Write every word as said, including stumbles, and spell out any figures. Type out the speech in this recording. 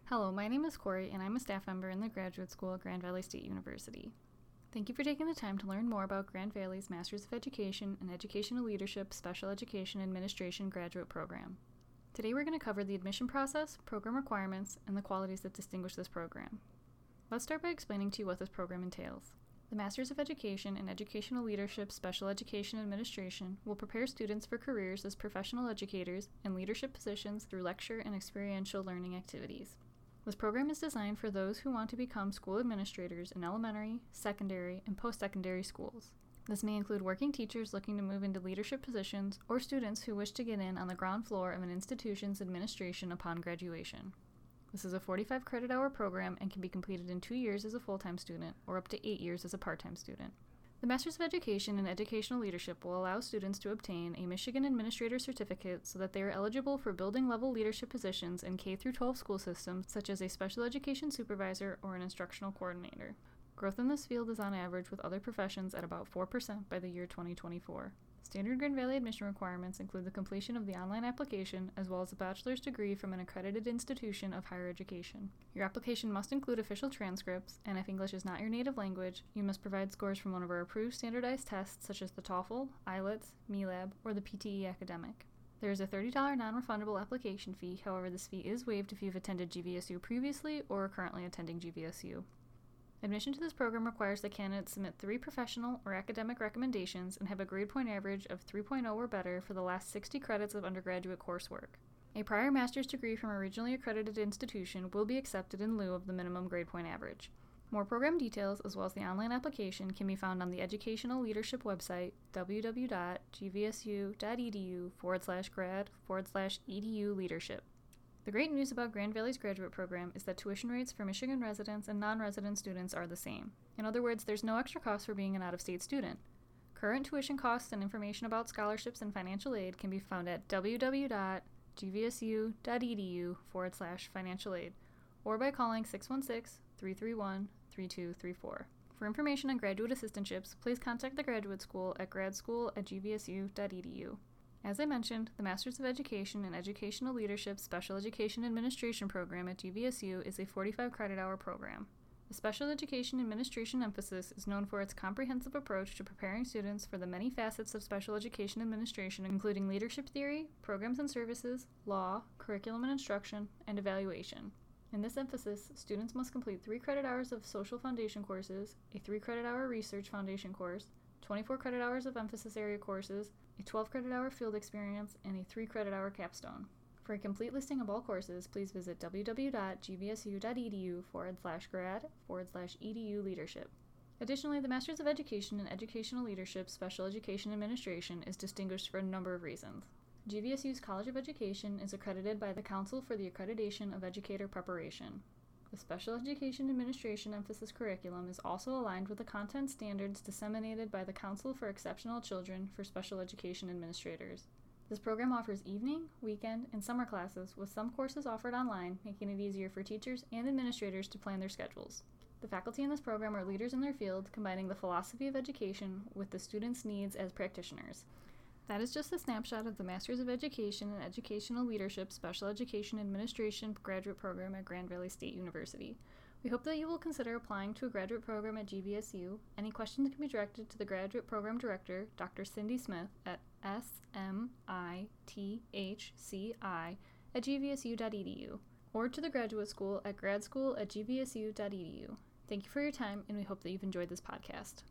Hello, my name is Corey, and I'm a staff member in the graduate school at Grand Valley State University. Thank you for taking the time to learn more about Grand Valley's Masters of Education and Educational Leadership Special Education Administration graduate program. Today we're going to cover the admission process, program requirements, and the qualities that distinguish this program. Let's start by explaining to you what this program entails. The Masters of Education and Educational Leadership Special Education Administration will prepare students for careers as professional educators in leadership positions through lecture and experiential learning activities. This program is designed for those who want to become school administrators in elementary, secondary, and post-secondary schools. This may include working teachers looking to move into leadership positions or students who wish to get in on the ground floor of an institution's administration upon graduation. This is a forty-five credit hour program and can be completed in two years as a full-time student or up to eight years as a part-time student. The Masters of Education and Educational Leadership will allow students to obtain a Michigan Administrator Certificate so that they are eligible for building-level leadership positions in K through twelve school systems, such as a special education supervisor or an instructional coordinator. Growth in this field is on average with other professions at about four percent by the year twenty twenty-four. Standard Grand Valley admission requirements include the completion of the online application as well as a bachelor's degree from an accredited institution of higher education. Your application must include official transcripts, and if English is not your native language, you must provide scores from one of our approved standardized tests such as the TOEFL, I E L T S, MELAB, or the P T E Academic. There is a thirty dollars non-refundable application fee, however this fee is waived if you've attended G V S U previously or are currently attending G V S U. Admission to this program requires that candidates submit three professional or academic recommendations and have a grade point average of three point oh or better for the last sixty credits of undergraduate coursework. A prior master's degree from a regionally accredited institution will be accepted in lieu of the minimum grade point average. More program details, as well as the online application, can be found on the Educational Leadership website, www.gvsu.edu forward slash grad forward slash edu leadership. The great news about Grand Valley's graduate program is that tuition rates for Michigan residents and non-resident students are the same. In other words, there's no extra cost for being an out-of-state student. Current tuition costs and information about scholarships and financial aid can be found at www.gvsu.edu forward slash financial aid or by calling six one six, three three one, three two three four. For information on graduate assistantships, please contact the graduate school at gradschool at gvsu.edu. As I mentioned, the Masters of Education and Educational Leadership Special Education Administration program at G V S U is a forty-five credit hour program. The Special Education Administration emphasis is known for its comprehensive approach to preparing students for the many facets of special education administration, including leadership theory, programs and services, law, curriculum and instruction, and evaluation. In this emphasis, students must complete three credit hours of social foundation courses, a three credit hour research foundation course, twenty-four credit hours of emphasis area courses, a twelve credit hour field experience, and a three credit hour capstone. For a complete listing of all courses, please visit www.gvsu.edu forward slash grad forward slash edu leadership. Additionally, the Masters of Education and Educational Leadership Special Education Administration is distinguished for a number of reasons. G V S U's College of Education is accredited by the Council for the Accreditation of Educator Preparation. The Special Education Administration emphasis curriculum is also aligned with the content standards disseminated by the Council for Exceptional Children for Special Education Administrators. This program offers evening, weekend, and summer classes, with some courses offered online, making it easier for teachers and administrators to plan their schedules. The faculty in this program are leaders in their field, combining the philosophy of education with the students' needs as practitioners. That is just a snapshot of the Masters of Education and Educational Leadership Special Education Administration graduate program at Grand Valley State University. We hope that you will consider applying to a graduate program at G V S U. Any questions can be directed to the Graduate Program Director, Doctor Cindy Smith, at S M I T H C I at g v s u dot e d u or to the Graduate School at gradschool at g v s u dot e d u. Thank you for your time, and we hope that you've enjoyed this podcast.